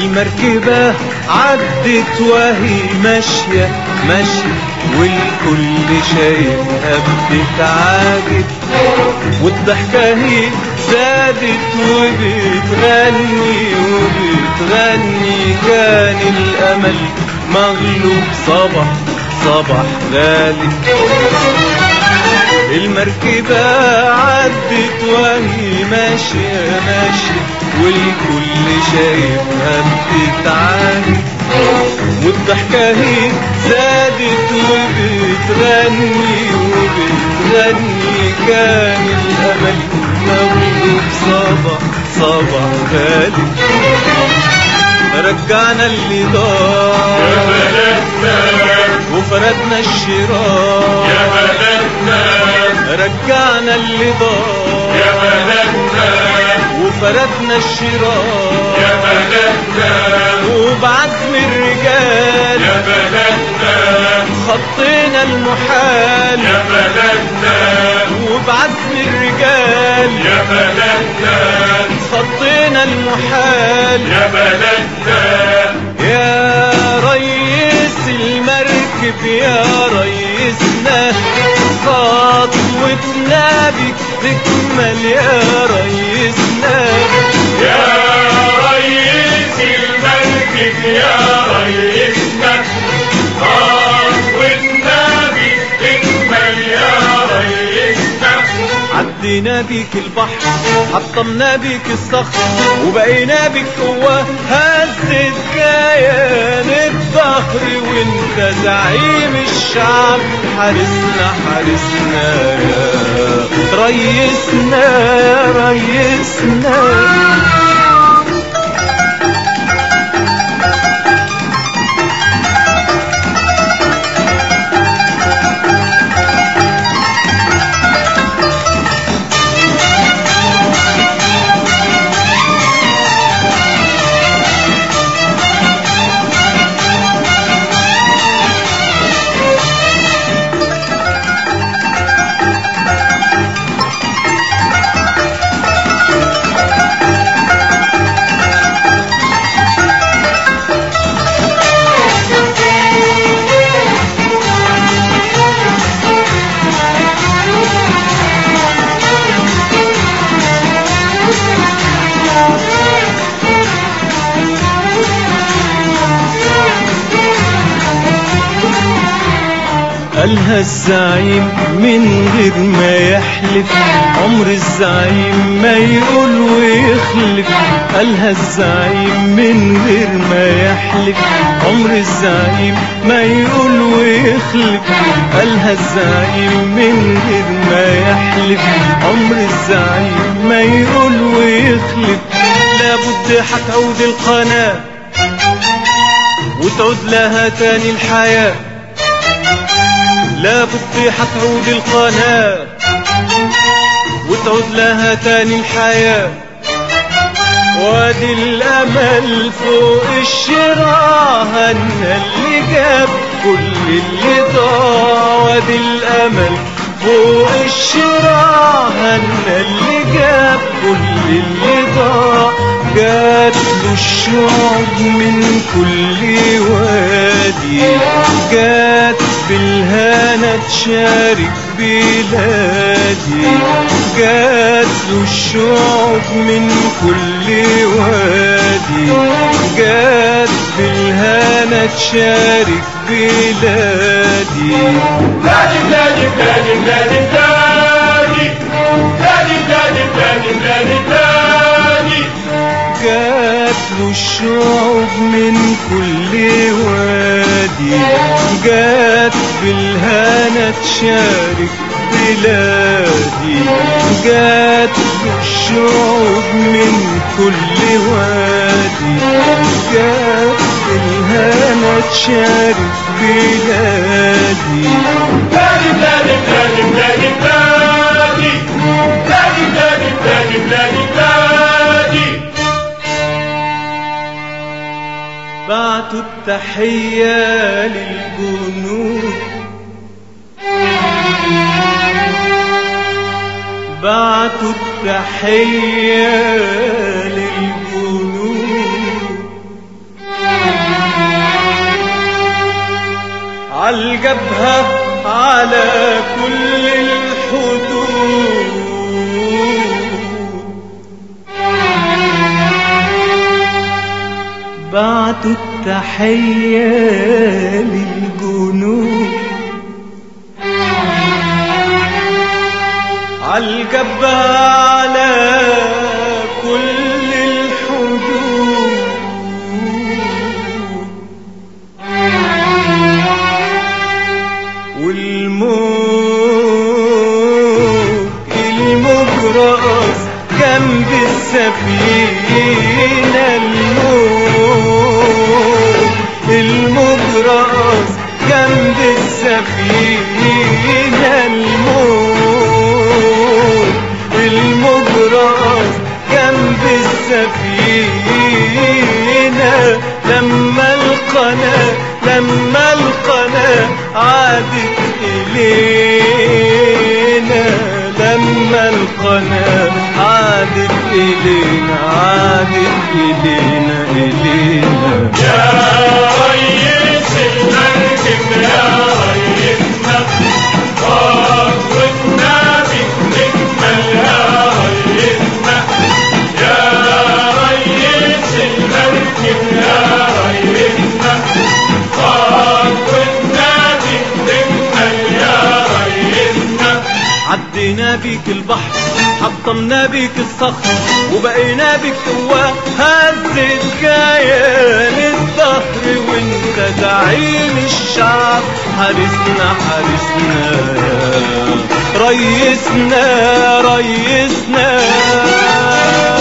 المركبة عدت وهي ماشية والكل شايفها بتتعاجب، والضحكة هي زادت وبتغني كان الأمل مغلوب صبح غالب. المركبة عدت وهي ماشية والكل شايفها بتتعاجب، والضحكة هي زادت وبتغني كان الأمل مغلوب صبح غالب. رجعنا اللي ضاع يا بلدنا وفردنا الشراع يا بلدنا، رجعنا اللي ضاع يا بلدنا وفردنا الشراع يا بلدنا، وبعزم الرجال يا بلدنا خطينا المحال، يا بلدنا وبعزم الرجال يا بلدنا خطينا المحال. يا بلدنا يا ريس المركب يا ريسنا، خطوتنا بك تكمل يا ريسنا. يا ريس المركب يا ريسنا، خطوتنا بك تكمل يا ريسنا. عدينا بيك البحر حطمنا بيك الصخر، وبقينا بيك قوة هزت كيان الظهر، وانت زعيم الشعب حارسنا يا ريسنا يا ريسنا. قالها الزعيم من غير ما يحلف، عمر الزعيم ما يقول ويخلف. قالها الزعيم من غير ما يحلف، عمر الزعيم ما يقول ويخلف. قالها الزعيم من غير ما يحلف، عمر الزعيم ما يقول ويخلف. لابد هتعود القناة وتعود لها تاني الحياة، لابد هتعود القناة وتعود لها تاني الحياة. وادي الأمل فوق الشراع هنا اللي جاب كل اللي ضاع، وادي الأمل فوق الشراع هنا اللي جاب كل اللي ضاع. جات له الشعب من كل وادي، جات بالهنا تشارك بلادي. جات له الشعب من كل وادي، جات بالهنا تشارك بلادي. بلادي بلادي بلادي بلادي بلادي بلادي بلادي بلادي بلادي بلادي. جات له الشعوب من كل وادي، جات بالهنا تشارك بلادي. جات له الشعوب من كل وادي، جات بالهنا تشارك بلادي. بلادي بلادي بلادي بلادي بلادي بلادي بلادي بلادي بلادي بلادي. بعتوا التحية للجنود، بعتوا التحية للجنود، عالجبهة على كل الحدود. بعتوا التحية للجنود عالجبهة على كل الحدود. والموج رقص جنب السفينة. الموج رقص جنب السفينة. الموج رقص جنب السفينة. لما القناة عادت إلينا. لما القناة عادت إلينا. يا ريس المركب يا ريسنا قوتنا بنكمل يا ريسنا. يا ريس المركب يا ريسنا قوتنا بنكمل يا ريسنا. عدينا بيك البحر حطمنا بيك الصخر وبقينا بيك قوة هزت كيان الظهر. وانت زعيم الشعب حارسنا يا ريسنا.